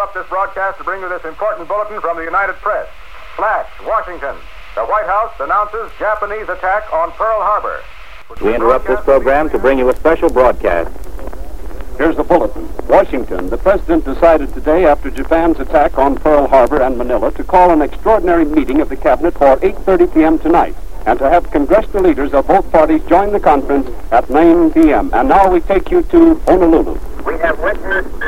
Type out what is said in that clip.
interrupt this broadcast to bring you this important bulletin from the United Press. Flash, Washington. The White House announces Japanese attack on Pearl Harbor. We interrupt this program to bring you a special broadcast. Here's the bulletin. Washington. The president decided today, after Japan's attack on Pearl Harbor and Manila, to call an extraordinary meeting of the cabinet for 8:30 p.m. tonight, and to have congressional leaders of both parties join the conference at 9 p.m. And now we take you to Honolulu. We have witnessed